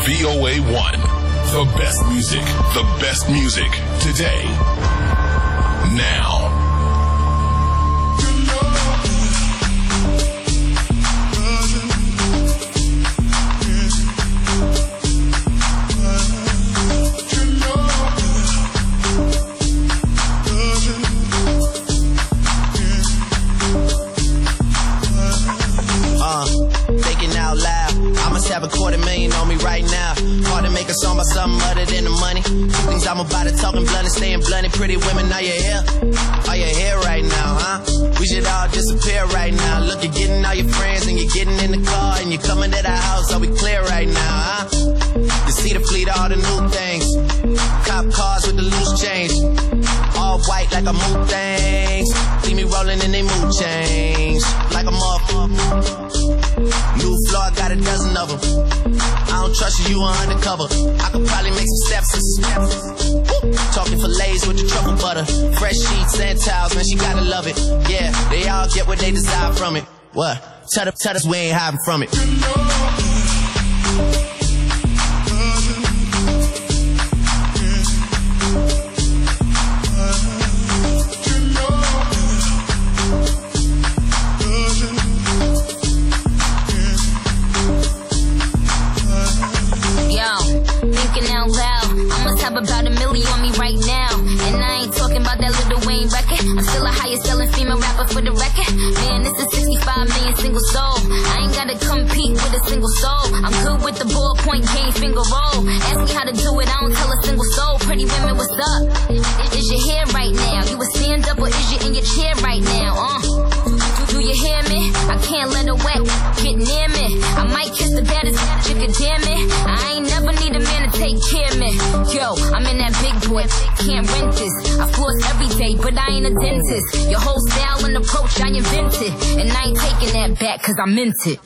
VOA1. The best music today. Now. Thinking out loud. I must have $250,000 on me right now. Hard to make a song about something other than the money. Things I'm about to talking blunt and staying blunt. Pretty women, are you here? Are you here right now, huh? We should all disappear right now. Look, you're getting all your friends and you're getting in the car and you're coming to the house. Are we clear right now, huh? You see the fleet, all the new things. Cop cars with the loose change. All white like a mood things. See me rolling in they mood change. Like a motherfucker. New floor, got a dozen of them. I don't trust you, you are undercover. I could probably make some steps. Talking fillets with the truffle butter. Fresh sheets and towels, man, she gotta love it. Yeah, they all get what they desire from it. What? Tell us we ain't hiding from it. About $1 million on me right now. And I ain't talking about that Lil Wayne record. I'm still a highest selling female rapper for the record. Man, this is 65 million single soul. I ain't gotta compete with a single soul. I'm good with the ballpoint game, finger roll. Ask me how to do it, I don't tell a single soul. Pretty women, what's up? Is your hair right now? You a stand up or is you in your chair right now? Do you hear me? I can't let her wet get near me. I might kiss the baddest you could damn it. I ain't never need a man to take care of me. Yo, I'm in that big boy, can't rent this. I floss every day, but I ain't a dentist. Your whole style and approach I invented. And I ain't taking that back cause I meant it.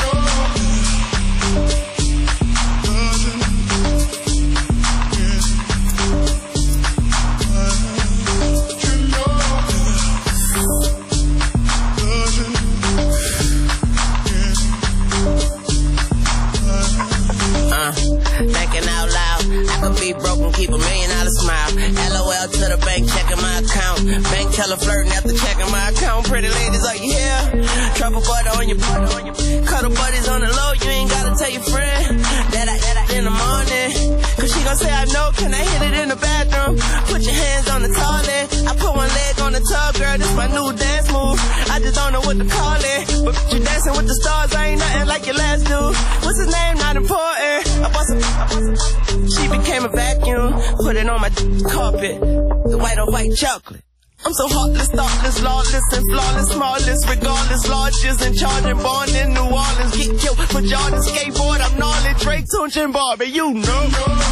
Thinking out loud, I could be broke and keep $1 million smile. LOL to the bank, checking my account. Bank teller flirting after checking my account. Pretty ladies, are you here? Truffle butter on your cuddle buddies on the low. You ain't gotta tell your friend that I in the morning. Cause she gon' say I know, can I hit it in the bathroom? Put your hands on the toilet. I put one leg on the tub, girl, this my new dance move. I just don't know what to call it. But you dancing with the stars, I ain't nothing like your last dude. What's his name? Not important. She became a vacuum, put it on my carpet, the white on white chocolate. I'm so heartless, thoughtless, lawless, and flawless, smallest, regardless, largest, and charging, born in New Orleans, get killed for Jordan, skateboard, I'm gnarly, Drake, Tunch, and Barbie, you know.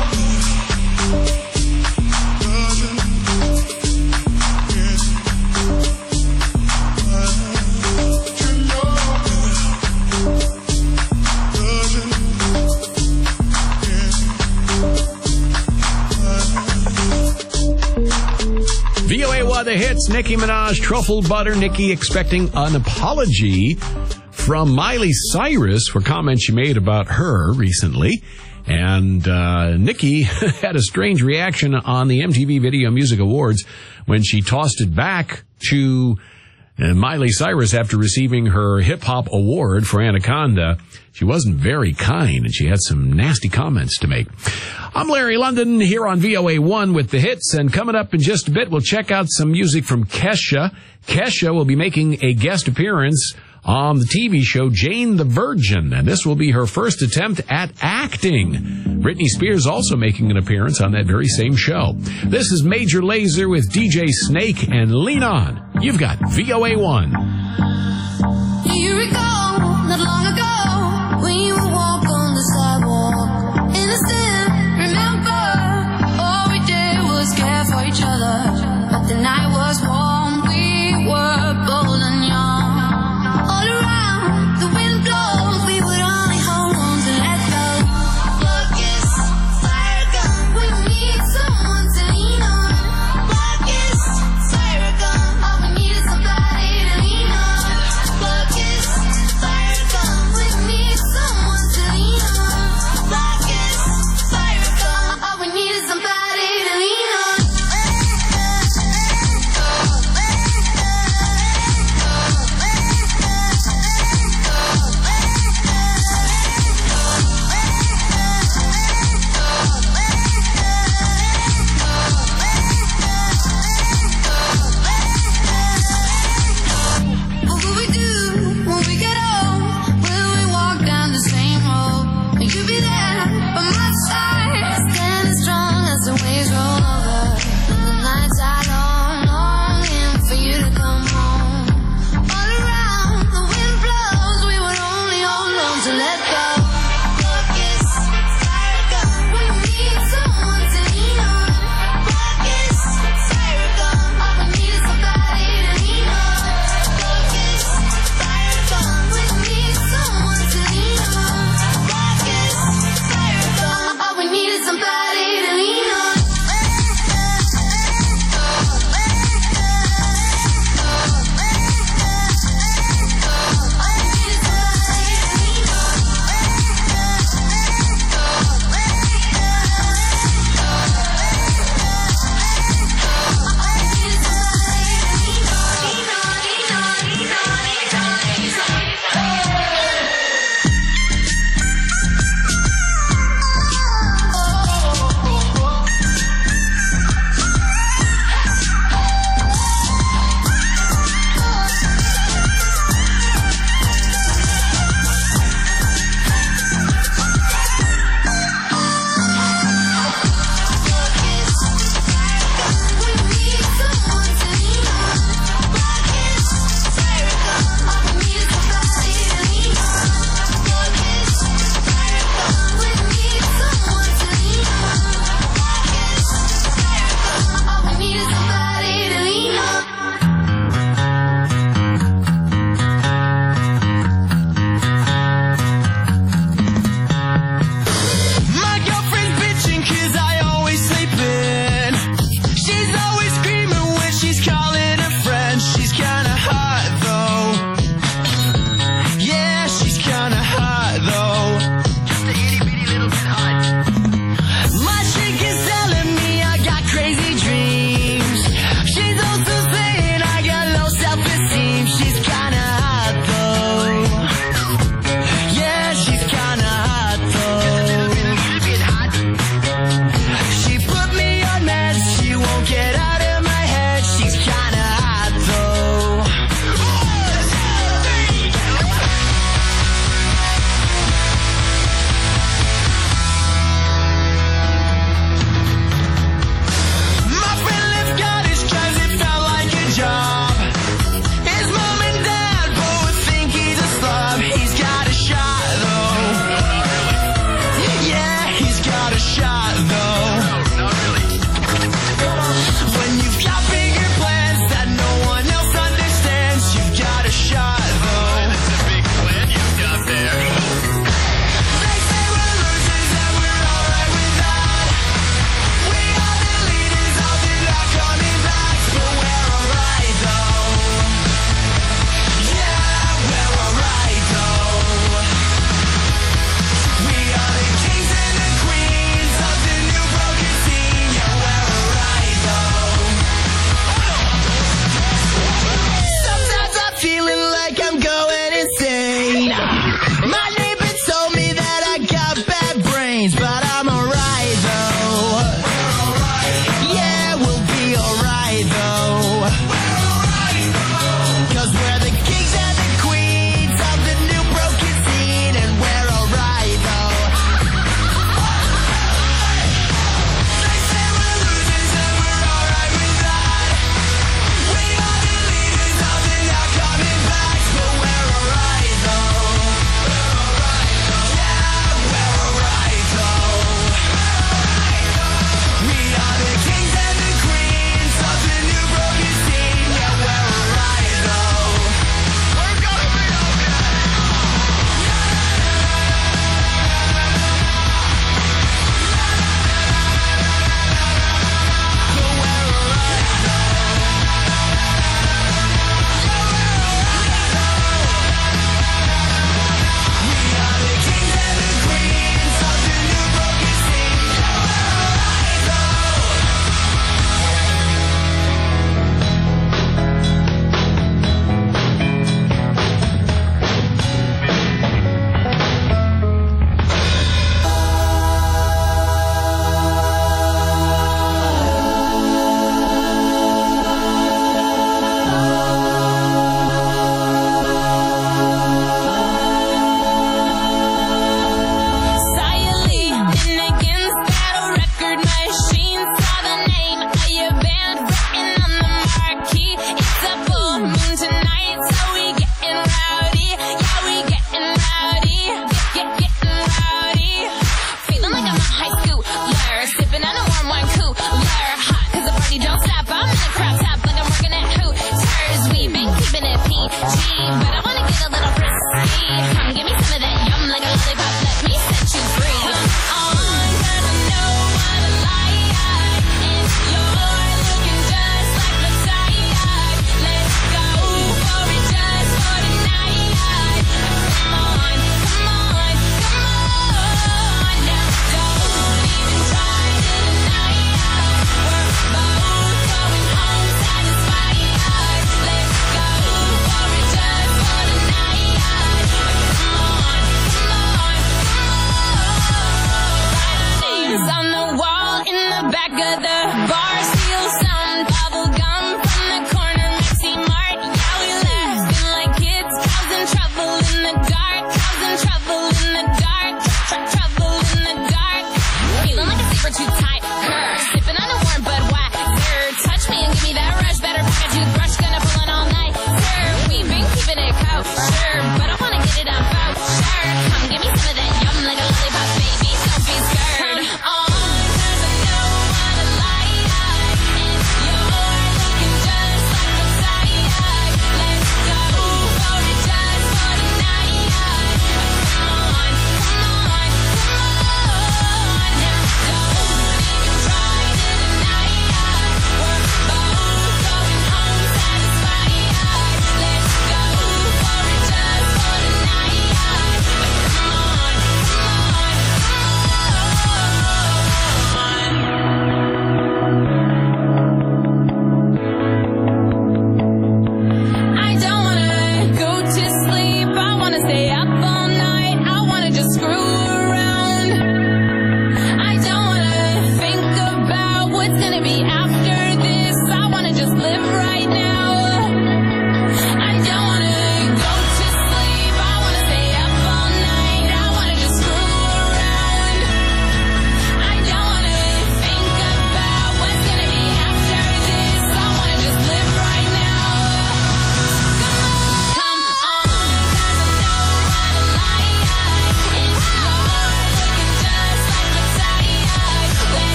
VOA1 The Hits, Nicki Minaj, Truffle Butter. Nicki expecting an apology from Miley Cyrus for comments she made about her recently. And Nicki had a strange reaction on the MTV Video Music Awards when she tossed it back to Miley Cyrus after receiving her hip-hop award for Anaconda. She wasn't very kind, and she had some nasty comments to make. I'm Larry London here on VOA1 with the hits, and coming up in just a bit, we'll check out some music from Kesha. Kesha will be making a guest appearance on the TV show Jane the Virgin, and this will be her first attempt at acting. Britney Spears also making an appearance on that very same show. This is Major Lazer with DJ Snake and Lean On. You've got VOA1. Here we go, not long ago, when you would walk on the sidewalk. Innocent, remember, all we did was care for each other. But the night was warm, we were bold and young. All around, the wind blows, we would only hold on to let go. Focus, fire gun, we need someone to lean on. Focus, fire gun, all we need is somebody to lean on.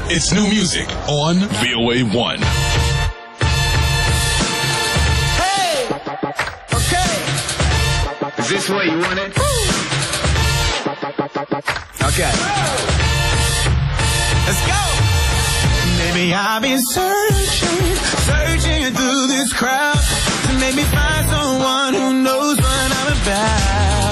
It's new music on VOA1. Hey! Okay. Is this what you wanted? Okay. Let's go! Maybe I've been searching through this crowd to make me find someone who knows what I'm about.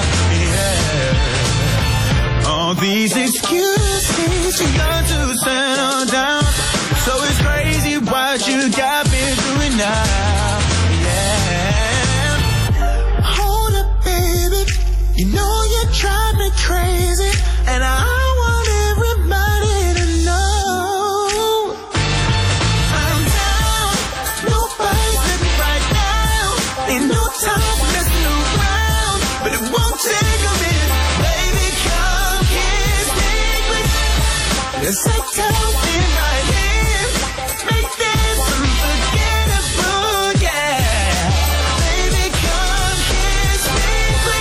Yeah. All these excuses, too young to settle down. So it's crazy what you got me doing now. Yeah. Hold up, baby. You know you drive me crazy, and I want everybody to know I'm down. Nobody's living right now. Ain't no time for messing around, but it won't take a minute. Baby, come kiss me quick. Yes, I tell you right here. Make this unforgettable, yeah. Baby, come kiss me quick.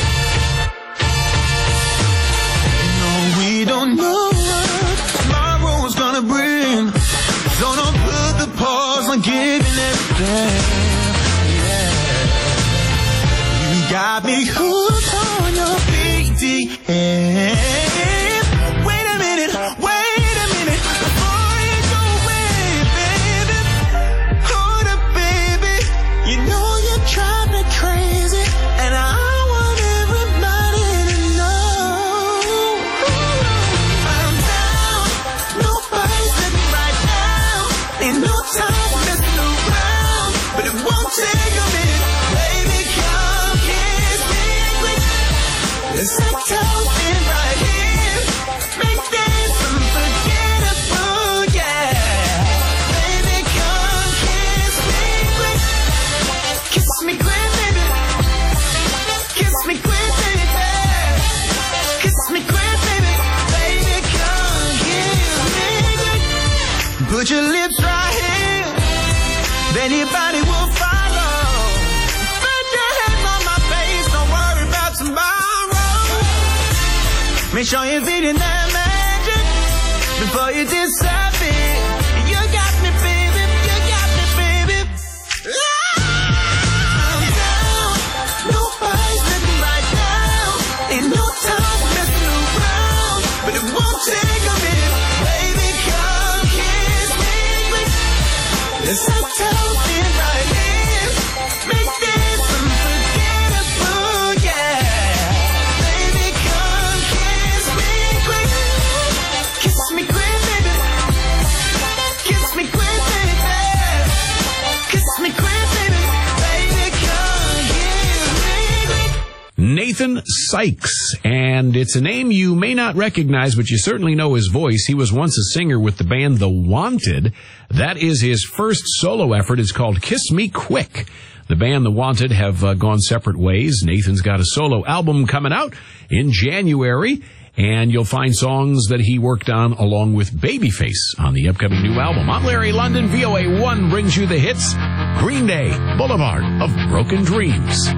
No, we don't know what tomorrow's gonna bring. So don't put the pause on giving everything. Yeah. You got me hooked on your BDM. Wait a minute, before you go away, baby. Hold up, baby. You know you drive me crazy, and I want everybody to know I'm down. Nobody's living right now. Ain't no time for messing around, but it won't take a minute. Baby, come kiss me quick. Yes, I tell you right here. Make this unforgettable, yeah. Baby, come kiss me quick. Kiss me quick, baby. Kiss me quick, baby. Kiss me quick, baby. Baby, come kiss me quick. Put your lips right here. Then your body will follow. Put your hands on my face. Don't worry about tomorrow. Make sure you're feeling that magic before you disappear. You got me, baby. You got me, baby. I'm down. Nobody's living right now. Ain't no time for messing around, but it won't take a minute. Baby, come kiss me quick. Yes, I tell you right here. Make this unforgettable, yeah. Baby, come kiss me quick. Kiss me quick, baby. Kiss me quick, baby. Kiss me quick, baby. Baby, come kiss me quick. Nathan Sykes, and it's a name you may not recognize, but you certainly know his voice. He was once a singer with the band The Wanted. That is his first solo effort. It's called Kiss Me Quick. The band The Wanted have gone separate ways. Nathan's got a solo album coming out in January, and you'll find songs that he worked on along with Babyface on the upcoming new album. I'm Larry London. VOA1 brings you the hits. Green Day, Boulevard of Broken Dreams.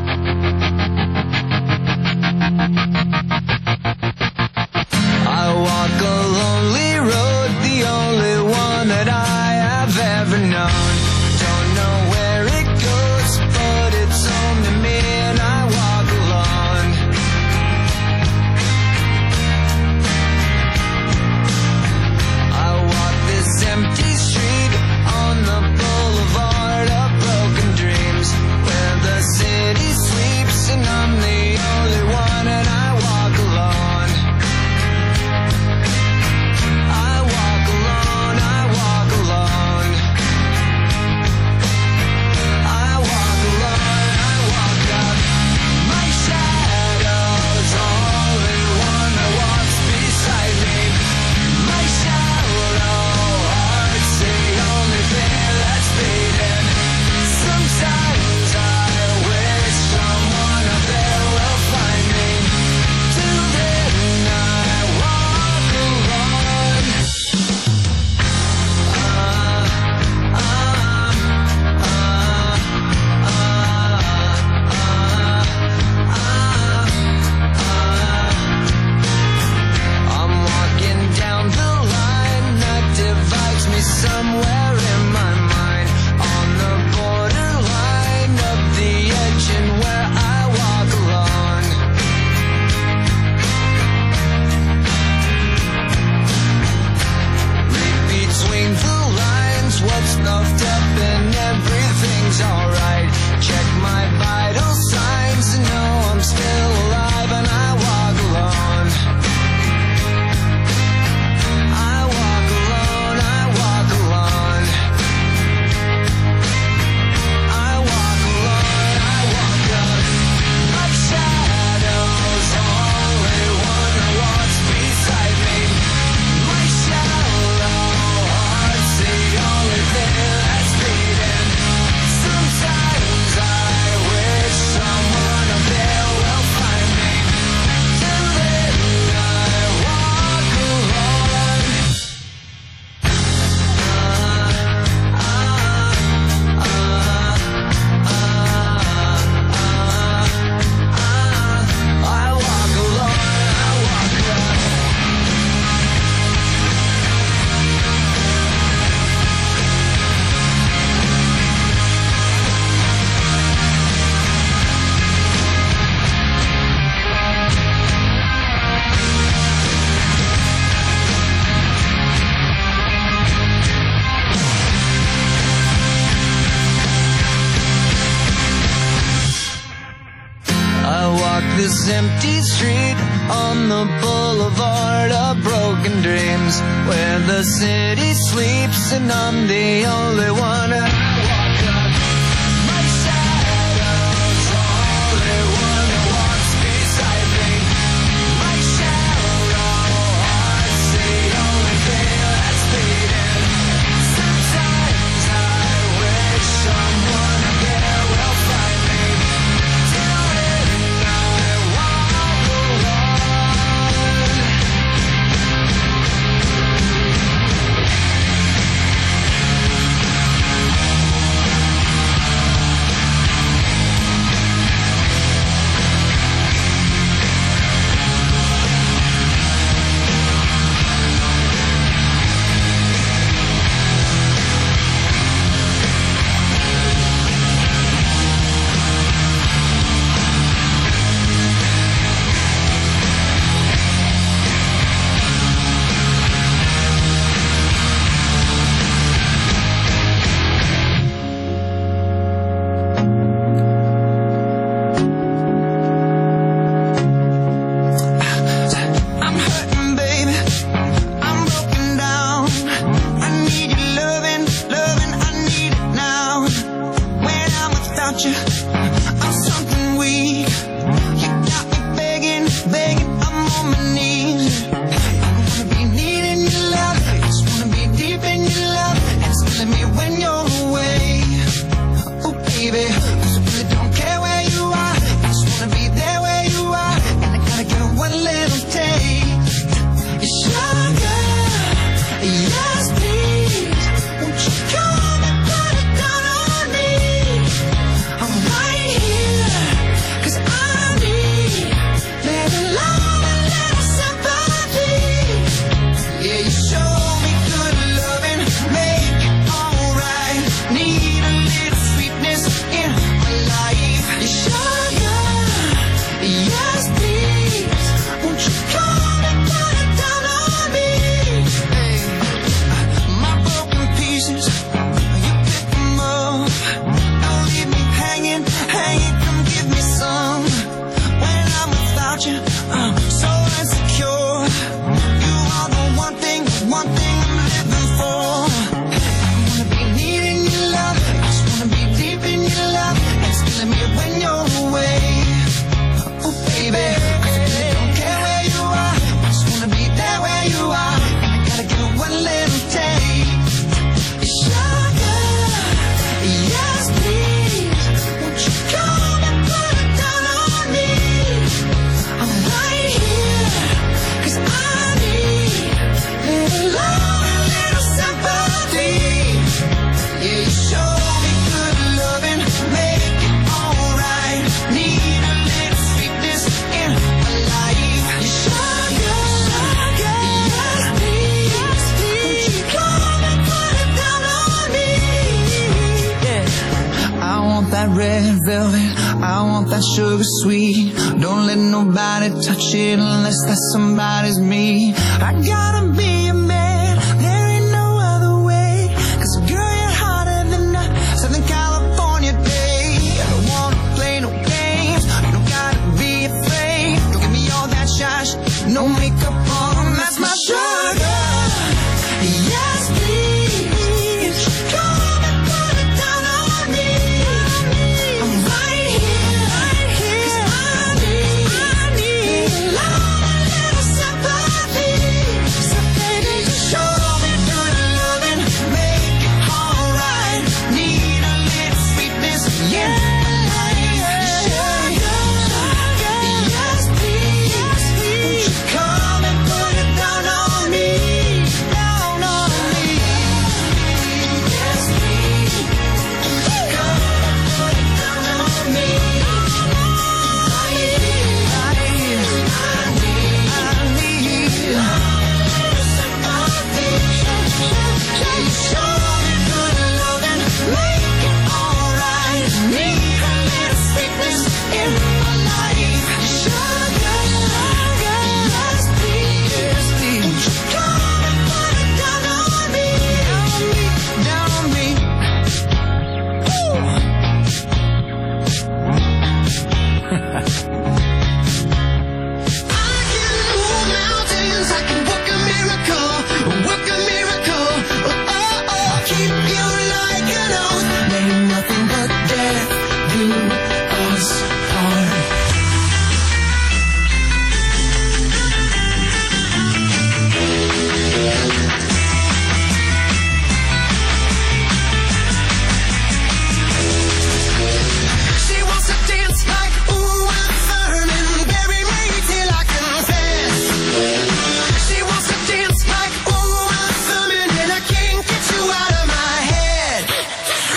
I walk a lonely road, the only one that I have ever known. Don't know where it goes, but it's home to me, and I walk alone. I walk this empty street on the boulevard of broken dreams, where the city The city sleeps and I'm the only one. I walk up, my shadow's only one who walks beside me. My shallow heart's the only thing that's beating. Sometimes I wish someone there will find me. Till then I walk alone. I'm hurting, baby. I'm broken down. I need your loving, I need it now. When I'm without you, I'm something weak. You got me begging, I'm on my knees. I wanna be needing your love, just wanna be deep in your love. It's killing me when you're away. Oh baby, 'cause I really don't care where you are. I just wanna be there where you are. And I gotta get one little taste. Sugar, yes please. Won't you come and put it down on me? I'm right here, 'cause I need little love and little sympathy. Yeah, you show me good loving, make it alright. Need a little sweetness in my life. Sugar, yes please. Won't you come and put it down on me? Hey, my broken pieces, you pick them up. Don't leave me hanging, come give me some. When I'm without you, I'm so insecure. You are the one thing I'm living for. I wanna be needing your love, I just wanna be deep in your love. It's killing me when you're away. Oh baby, 'cause I really don't care where you are. I just wanna be there where you are. And I gotta get one little taste. Sugar, yes please. Won't you come and put it down on me? I'm right here, 'cause I need little love and little sympathy. Yeah, you show me good loving, make it alright. Need a little sweetness in my life. Sugar, yes please. Won't you come and put it down on me? Yeah, I want that red velvet, I want that sugar sweet. Don't let nobody touch it unless that somebody's me. I gotta be a man, there ain't no other way. 'Cause girl, you're hotter than a Southern California day. I don't wanna play no games, you don't gotta be afraid. Don't give me all that shy no makeup on, that's my sugar. Yes please, come and put it down on me. I'm right here, 'cause I need love and little sympathy. So baby,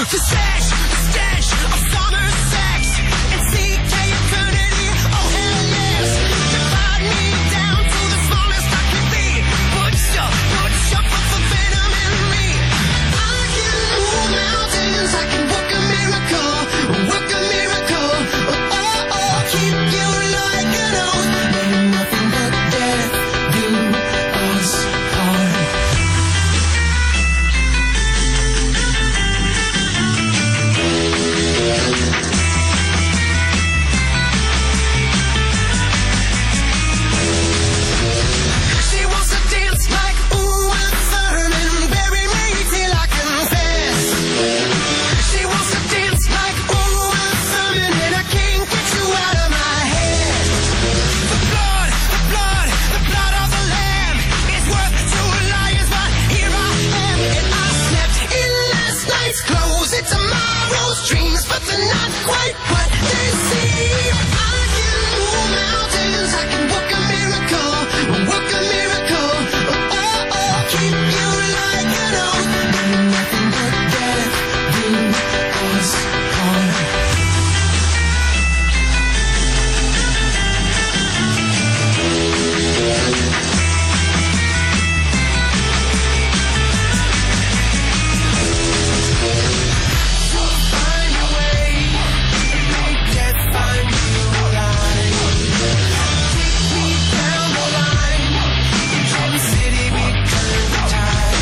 The stench of summer sex and CK eternity. Oh hell yes. Divide me down to the smallest I can be. Put your venom in me. I can move mountains. I can work a miracle. Work a miracle. Oh, keep you like an oath. May nothing but death do us harm. She wants to dance like Uma Thurman, bury me till I confess. She wants to dance like Uma Thurman, and I can't get you out of my head. The blood of the lamb is worth 2 lions, but here I am, and I slept in last night's clothes. It's tomorrow's dreams, but they're not quite what they seem. I can move mountains, I can work a miracle, work a miracle. Oh, keep you like an oath. May nothing but death do us harm. Find a way, death find you alive. Take me down the line, from the city we turn the tide.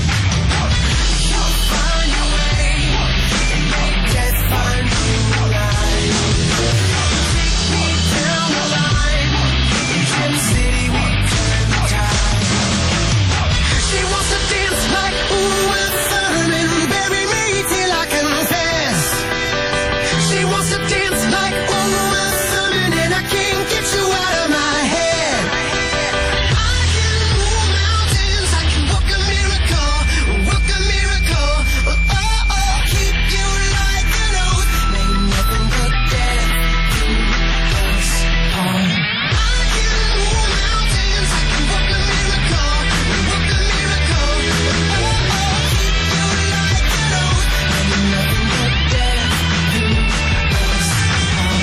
Find a way, death find you alive. Take me down the line, from the city we turn the tide. She wants to dance like Uma Thurman, bury me till I confess. She wants to dance like Uma Thurman, and I can't get you out of my head. I can move mountains, I can work a miracle, work a miracle. Oh, keep you like an oath. May nothing but death do us harm. I can move mountains, I can work a miracle, work a miracle. Oh, keep you like an oath. May nothing but death do us harm.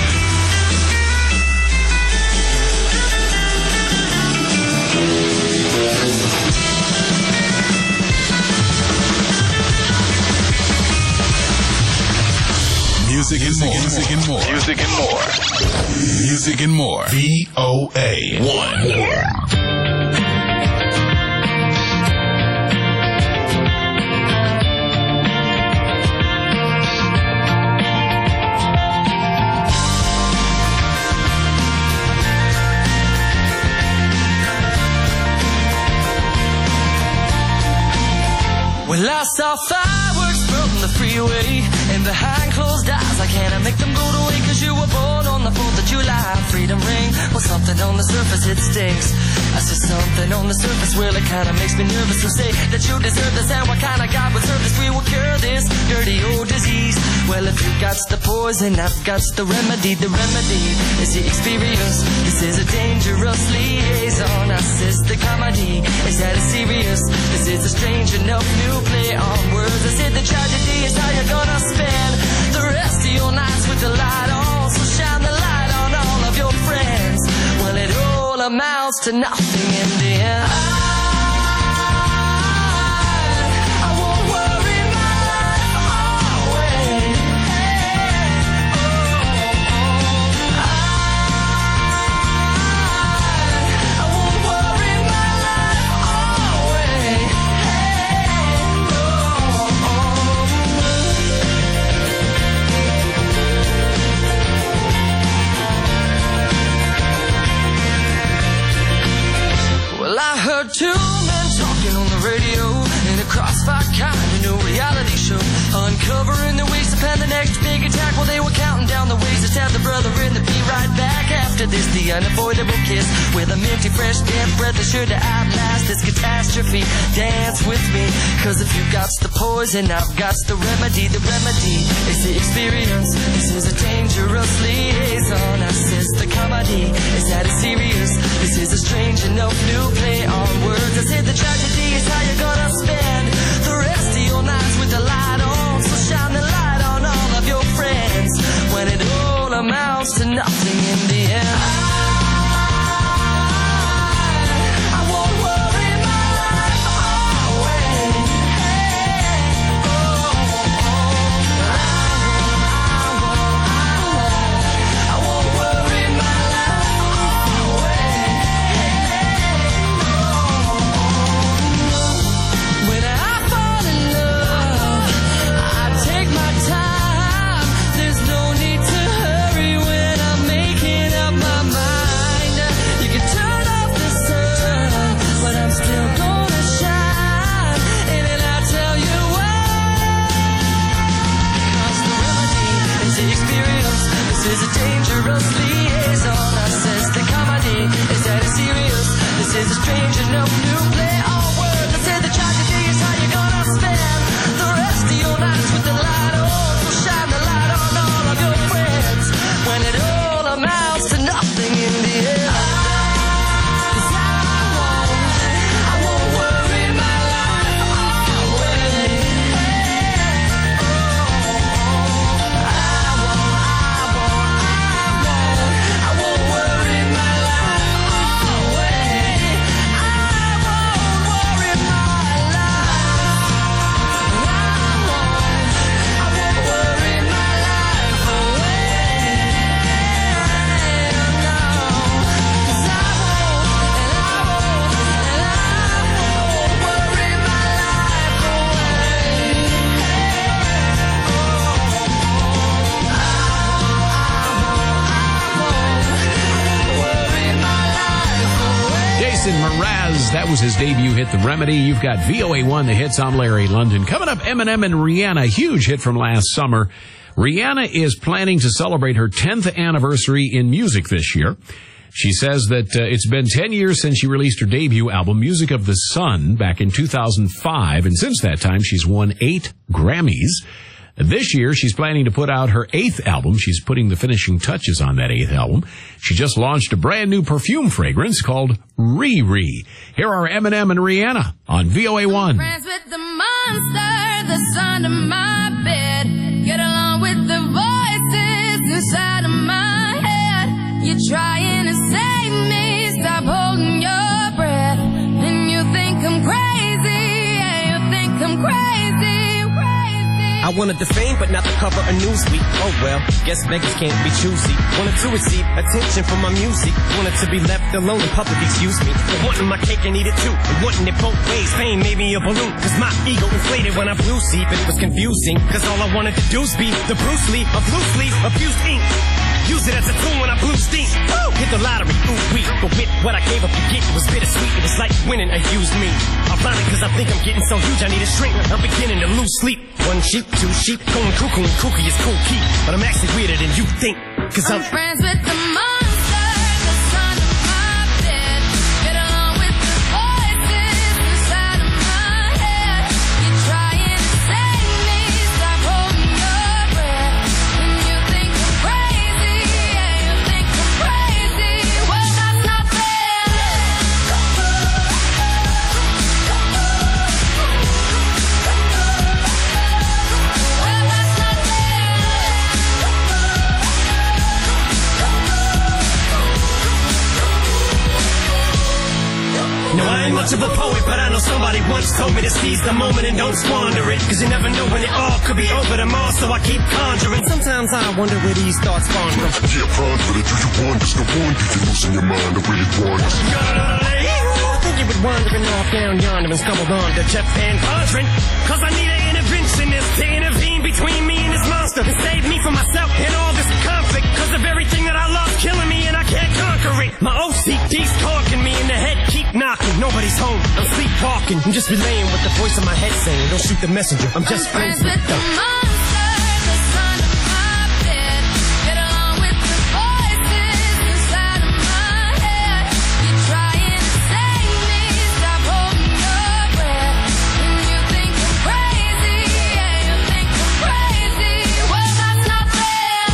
Music and more. Music and more. Music and more. Music and more. VOA1. Well, I saw fireworks from the freeway, and behind closed eyes I can't make them go away. Cause you were born on the 4th of July. Freedom ring, well something on the surface it stinks. I said something on the surface, well it kinda makes me nervous. So say that you deserve this, and what kind of God would serve this? We will cure this dirty old disease. Well, if you got the poison, I've got the remedy. The remedy is the experience. This is a dangerous liaison. I says the comedy, is that it's serious? This is a strange enough new play on words. I said the tragedy is how you're gonna spend the rest of your nights with the light on. So shine the light on all of your friends. Well, it all amounts to nothing in the end. I won't worry my life away. I won't worry my life away. Well, I heard 2 men talking on the radio in a crossfire kind of new reality show, uncovering the ways to plan the next big attack. Well, they were counting down the ways to stab the brother in the be right back after this. The unavoidable kiss with a minty fresh damp breath is sure to outlast this catastrophe. Dance with me, cause if you got the poison, I've got the remedy. The remedy is the experience. This is a dangerous liaison. I says the comedy, is that it's serious? This is a strange enough new play on words. I said the tragedy is how you're gonna spend the rest of your nights with the light on. So shine Jason Mraz. That was his debut hit, The Remedy. You've got VOA1, The Hits. I'm Larry London. Coming up, Eminem and Rihanna, huge hit from last summer. Rihanna is planning to celebrate her 10th anniversary in music this year. She says that it's been 10 years since she released her debut album, Music of the Sun, back in 2005. And since that time, she's won 8 Grammys. This year, she's planning to put out her 8th album. She's putting the finishing touches on that 8th album. She just launched a brand new perfume fragrance called Riri. Here are Eminem and Rihanna on VOA1. Friends with the monster that's under my bed. Get along with the voices inside of my head. You're trying to save me. Stop holding your breath. And you think I'm crazy. Yeah, you think I'm crazy. I wanted the fame, but not the cover of Newsweek. Oh well, guess beggars can't be choosy. Wanted to receive attention from my music. Wanted to be left alone in public, excuse me. But wanting my cake and eat it too. And wanting it both ways. Fame made me a balloon. Cause my ego inflated when I blew sleep. And it was confusing. Cause all I wanted to do was be the Bruce Lee of loosely abused ink. Use it as a tool when I blew steam. Woo! Hit the lottery, ooh wee. But with what I gave up to get, it was bittersweet. It was like winning a used me. Ironic, cause I think I'm getting so huge I need a shrink. I'm beginning to lose sleep. 1 sheep, 2 sheep, going cuckoo and kooky is cool key. But I'm actually weirder than you think. Cause I'm friends with the monster that's under my bed. Get along with the voices inside of my head. You're trying to save me. Stop holding your breath. And you think I'm crazy. Yeah, you think I'm crazy. Well, that's not fair. Well, that's not No, I ain't much of a poet, but I know somebody once told me to seize the moment and don't squander it. Cause you never know when it all could be over tomorrow, so I keep conjuring. Sometimes I wonder where these thoughts spawn from. Yeah, ponder it. Do you wonder? No wonder you're losing your mind. I really wonder. I think you were wandering off down yonder and stumbled on to Jeff Van Vondren. Cause I need an interventionist to intervene between me and this monster and save me from myself and all this conflict. Cause of everything that I love killing me and I can't conquer it. My OCD's talking me in the head, keep knocking. Nobody's home, I'm sleepwalking. I'm just relaying what the voice in my head saying. Don't shoot the messenger, I'm just friends with the monster that's under my bed. Get along with the voices inside of my head. You're trying to save me. Stop holding your breath. And you think I'm crazy. Yeah, you think I'm crazy. Well, that's not fair.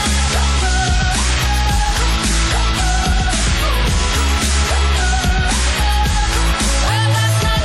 Well, that's not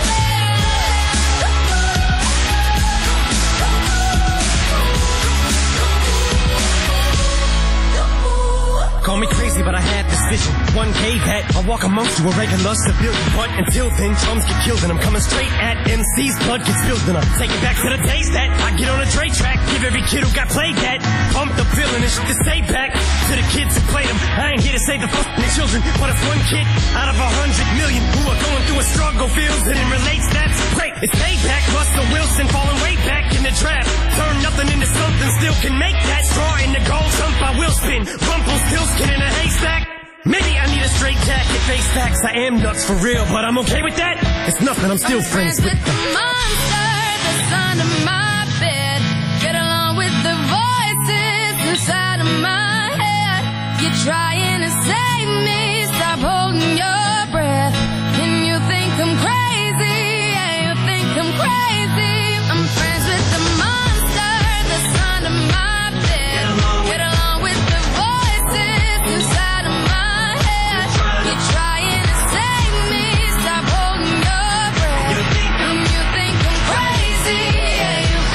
Call me crazy, but I had this vision. One day that I'll walk amongst you, a regular civilian. But until then, drums get killed and I'm coming straight at MC's. Blood gets spilled and I'm taking back to the days that I get on a Dre track. Give every kid who got played that. Pump the feeling and shit to stay back. To the kids who played them, I ain't here to save the fucking children. But if one kid out of 100 million who are going through a struggle feels it and relates, that's great. It's payback. Russell Wilson falling way back in the draft. Turn nothing into something, still can make that. Straw in the gold jump, I will spin. Rumpelstiltskin in a haystack. Maybe I need a straight jacket, face facts. I am nuts for real, but I'm okay with that. It's nothing, I'm still friends with the monster that's under my bed. Get along with the voices inside of my head. You're trying to save me. Stop holding your breath. And you think I'm crazy. Yeah, you think I'm crazy. I'm friends with the monster that's under my bed. Get along with the voices inside of my head. You're trying to save me. Stop holding your breath. And you think I'm crazy. Yeah, you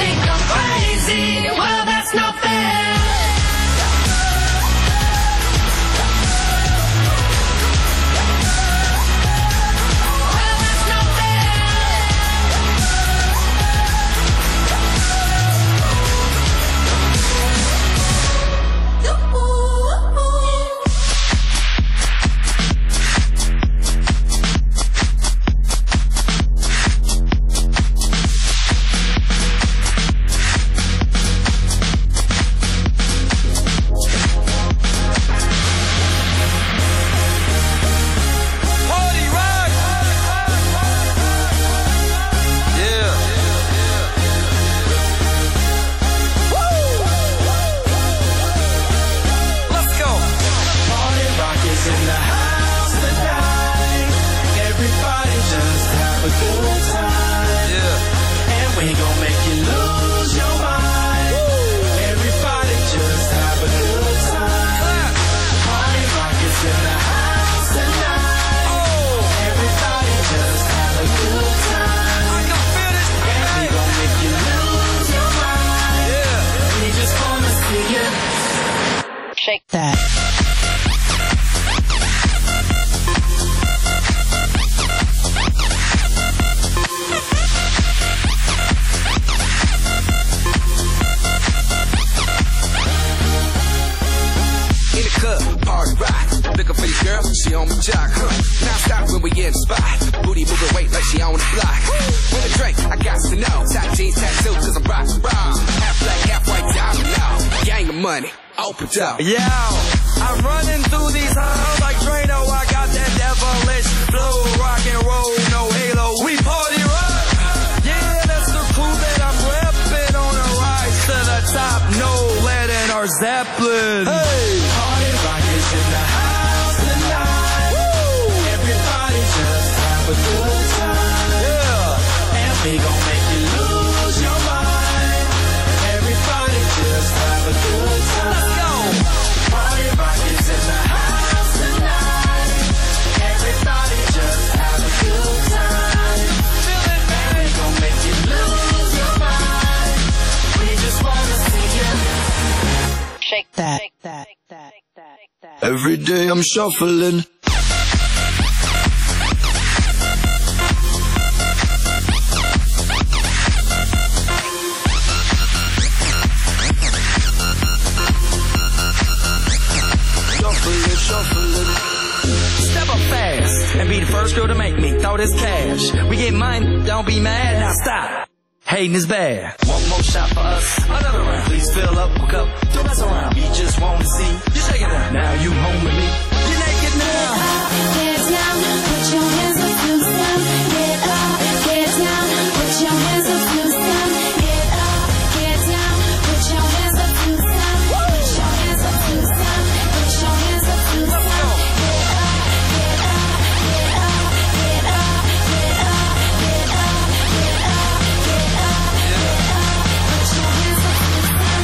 Shake that. In the club, party rock. Looking for your girl, she on my jock, Now stop when we in the spot. Booty moving weight like she on the block. With a drink, I got to know. Tight jeans, tattoo, cause I'm rockin' raw. Half black, half white, diamond now. Gang of money, open up. Yo, I'm running through these halls like Drano. I got that devilish flow, rock and roll, no halo. We party rock. Yeah, that's the crew that I'm reppin' on a rise to the top. No lead in our Zeppelin. Hey, Party rock is in the house tonight. Woo! Everybody just have a good time. yeah. And we gon' make you lose your mind. Everybody just have a good time. Let's go. Party rock is in the house tonight. Everybody just have a good time. And we gon' make you lose your mind. We just wanna see you. Shake that. Every day I'm shuffling. Shuffling. Step up fast and be the first girl to make me throw this cash. We get mine, don't be mad, now stop. Hating is bad. One more shot for us, another round. Please fill up a cup, don't mess around. We just want to see you shaking it. Now you home with me. You're naked now. Get down, put your hands up to some. Get up, get down, put your hands up to some. Get up, get down, put your hands up to some. Put your hands up to some. Put your hands up to some. Get up, get up, get up, get up, get up, get up, get up, get up, get up. Put your hands up to some.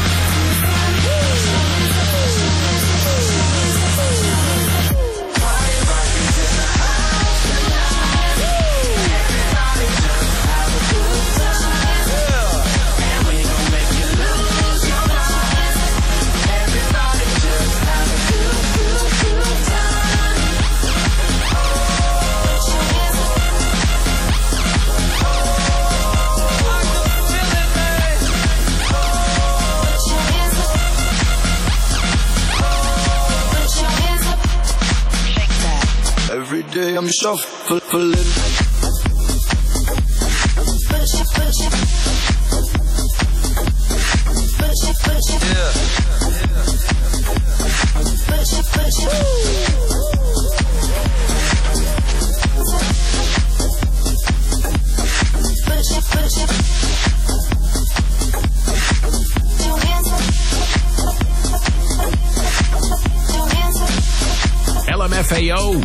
Party rock is in the house tonight. Everybody just have a good time. And we gon' make you lose your mind. Everybody just have a good time. Every day I'm shuffling. LMFAO,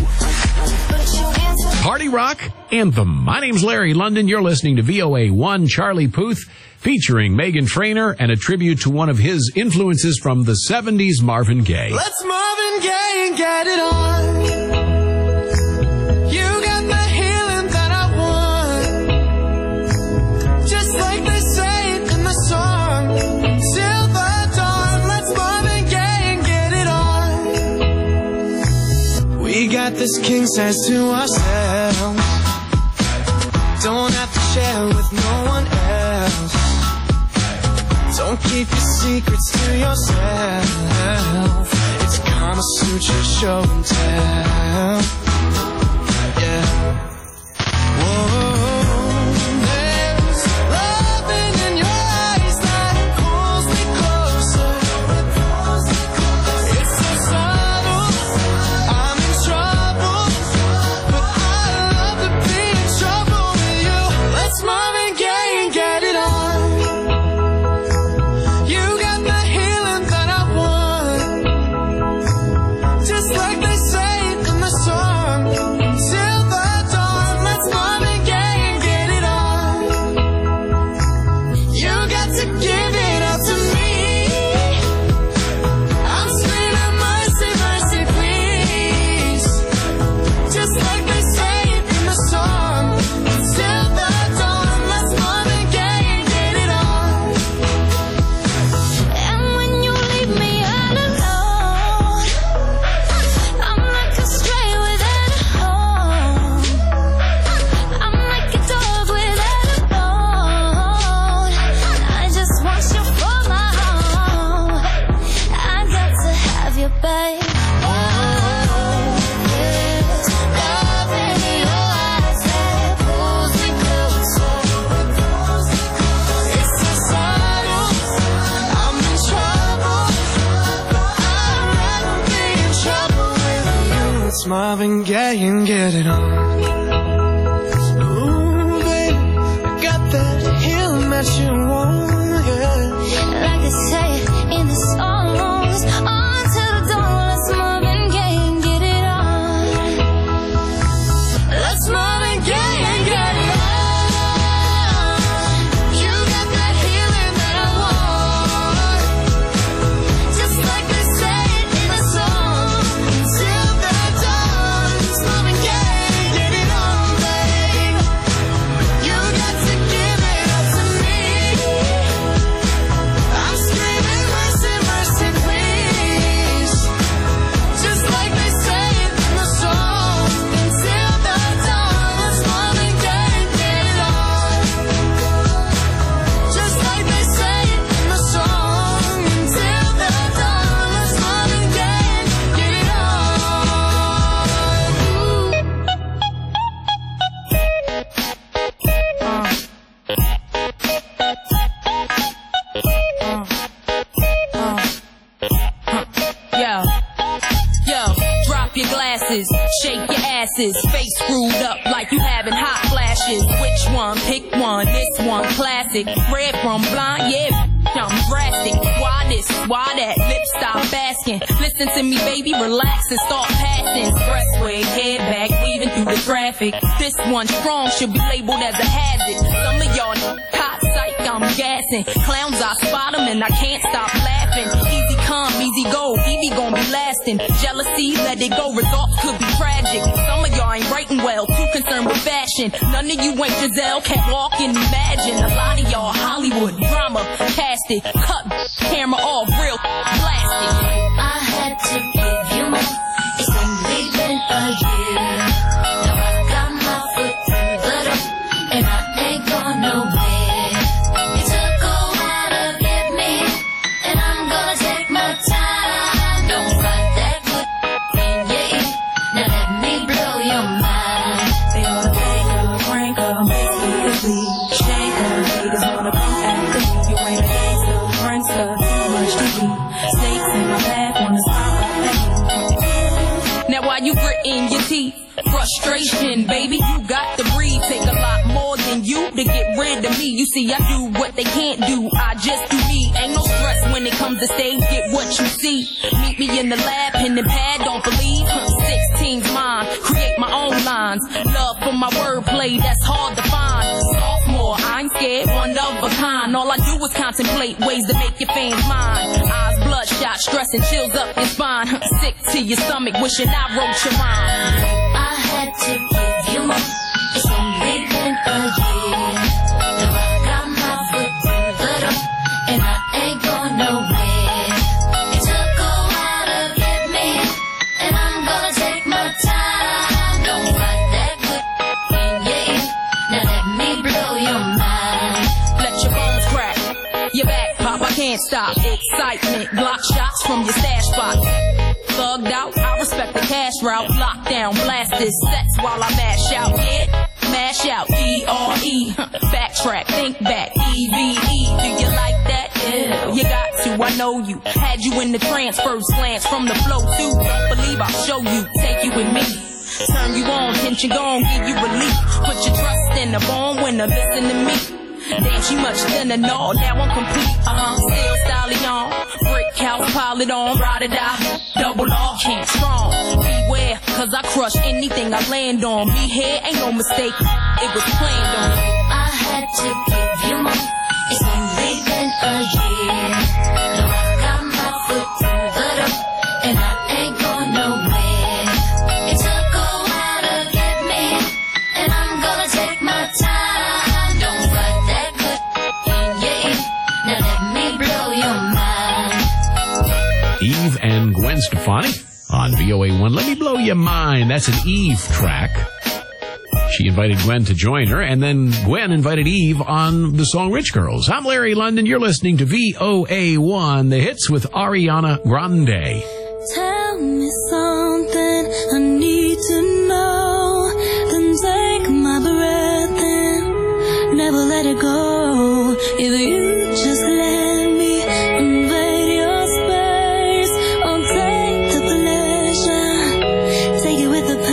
Party Rock Anthem. My name's Larry London. You're listening to VOA1. Charlie Puth featuring Meghan Trainor and a tribute to one of his influences from the 70s, Marvin Gaye. Let's Marvin Gaye and get it on. You got the healing that I want. Just like they say it in the song. Till the dawn. Let's Marvin Gaye and get it on. We got this king size to ourselves. Don't have to share with no one else. Don't keep your secrets to yourself. It's Kama Sutra show and tell. Yeah. Whoa. There's loving in your eyes that pulls me closer. It's so subtle. I'm in trouble, but I love to be in trouble with you. Let's Marvin Gaye and get it on. You got the healing that I want. Just like they say it in the song. Till the dawn. Let's Marvin Gaye and get it on. You got to give it up to me. I'm screaming mercy, mercy, please. Just like they say it in the song. Till the dawn. Let's Marvin Gaye and get it on. And when you leave me all alone, Marvin Gaye and get it on. Ooh, baby, I got that healing that you want, yeah. Like they say in the songs, on to the dawn. Let's Marvin Gaye and get it on. Let's Marvin Gaye and get it on. You got that healing that I want. Just like they say it in the song. Till the dawn. Let's Marvin Gaye, get it on, babe. You got to give it up to me. I'm screaming mercy, mercy, please. Just like they say it in the song. Until the dawn, let's Marvin Gaye, get it on. Just like they say it in the song. Until the dawn, let's Marvin Gaye, get it Yo, drop your glasses, shake your asses, face screwed up like you having hot flashes. Which one? Pick one. This one, classic. Red from blind, yeah. I'm drastic. Why this? Why that? Lip stop asking. Listen to me, baby, relax and start passing. Expressway, head back, weaving through the traffic. This one strong should be labeled as a hazard. Some of y'all hot psych, I'm gassing. Clowns, I spot them and I can't stop laughing. Easy come, easy go, Evie gon' be lasting. Jealousy, let it go, results could be tragic. Some of y'all ain't writing well, too concerned with fashion. None of you ain't Giselle, can't walk and imagine. A lot of y'all Hollywood drama, cast it, cut camera off, real plastic. I had to give you more. It's only been a year. Now I got my foot through the door, and I ain't going nowhere. It took a while to get me, and I'm gonna take my time. Don't fight that good in your ear. Now let me blow your mind. They wanna take her, crank her, make her sleep, shake her. Haters wanna come after me. You ain't a gangster, prankster, much to eat. Snakes in my path, wanna stop my pain. Now why you gritting your teeth? Frustration, baby, you got to breathe. Take a lot more than you to get rid of me. You see, I do what they can't do. I just do me. Ain't no stress when it comes to stage. Get what you see. Meet me in the lab, pen and pad. Don't believe 16's mine. Create my own lines. Love for my wordplay, that's hard to find. Sophomore, I ain't scared, one of a kind. All I do is contemplate ways to make your fans mine. Eyes bloodshot, stress and chills up your spine. Sick to your stomach, wishing I wrote your rhyme. I had to give you more. It's only been a year. Now I got my foot through the door, and I ain't going nowhere. It took a while to get me, and I'm gonna take my time. Don't fight that good in your ear. Now let me blow your mind. Let your bones crack, your back pop, I can't stop. Excitement, block shots from your stash spot. Thugged out, I respect the cash route. Lockdown, blast this sets while I mash out. Yeah, mash out, E-R-E. Backtrack, think back, E-V-E. Do you like that? Yeah, you got to, I know you. Had you in the trance, first glance from the flow too. Don't believe I'll show you, take you with me. Turn you on, tension gone, give you relief. Put your trust in the born winner, listen to me. Damn, she much thinner, no, now I'm complete. Still stallion, brick house, pile it on, ride or die, double off, can't strong. Beware, cause I crush anything I land on. Me here ain't no mistake, it was planned on. I had to give you more. It's only been a year. Now I got my foot through the door, and I ain't going nowhere. It took a while to get me, and I'm gonna take my time. Don't fight that good in your ear. Now let me blow your mind. Eve and Gwen Stefani on VOA1. Let me blow your mind. That's an Eve track. She invited Gwen to join her, and then Gwen invited Eve on the song Rich Girls. I'm Larry London. You're listening to VOA1, the hits with Ariana Grande. Tell me something I need to know. Then take my breath in, never let it go. If you just let me invade your space, I'll take the pleasure, take it with the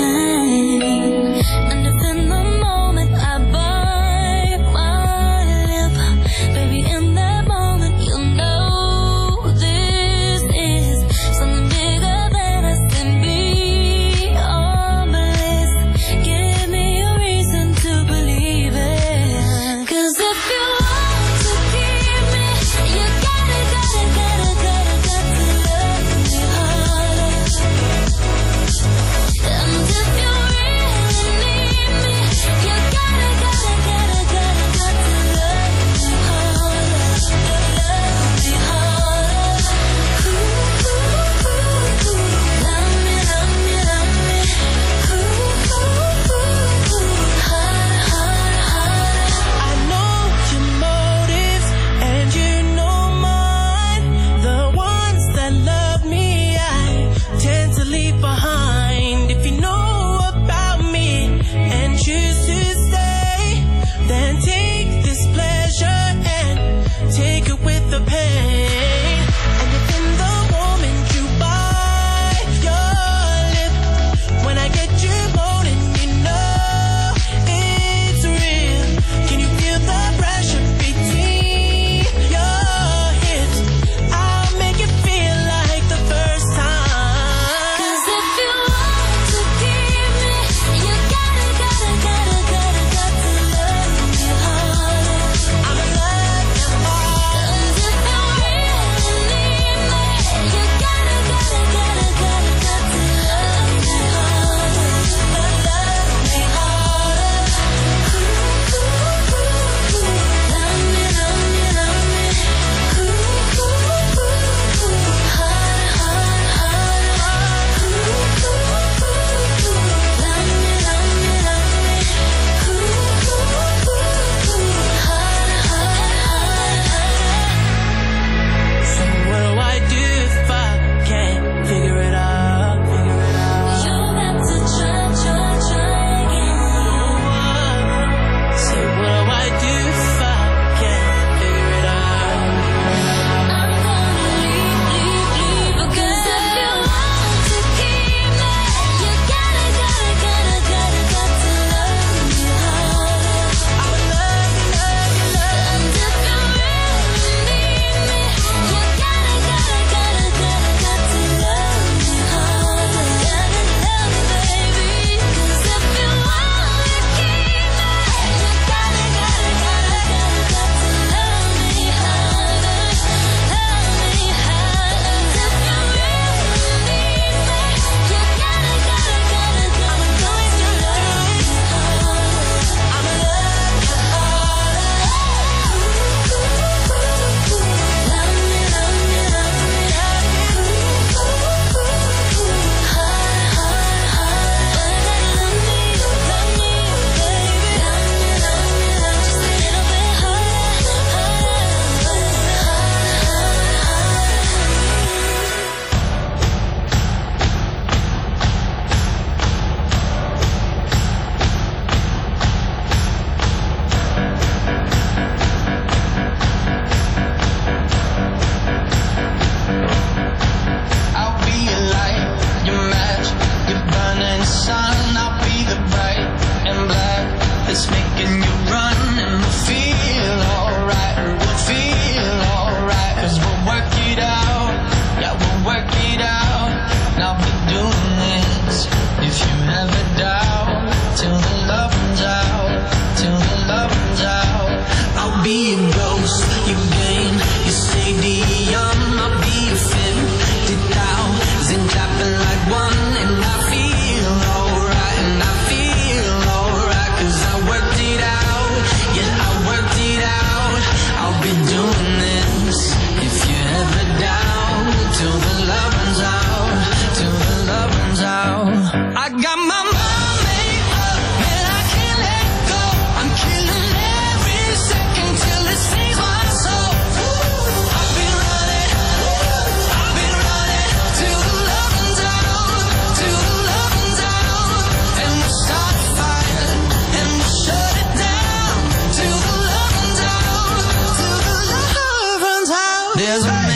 There's a man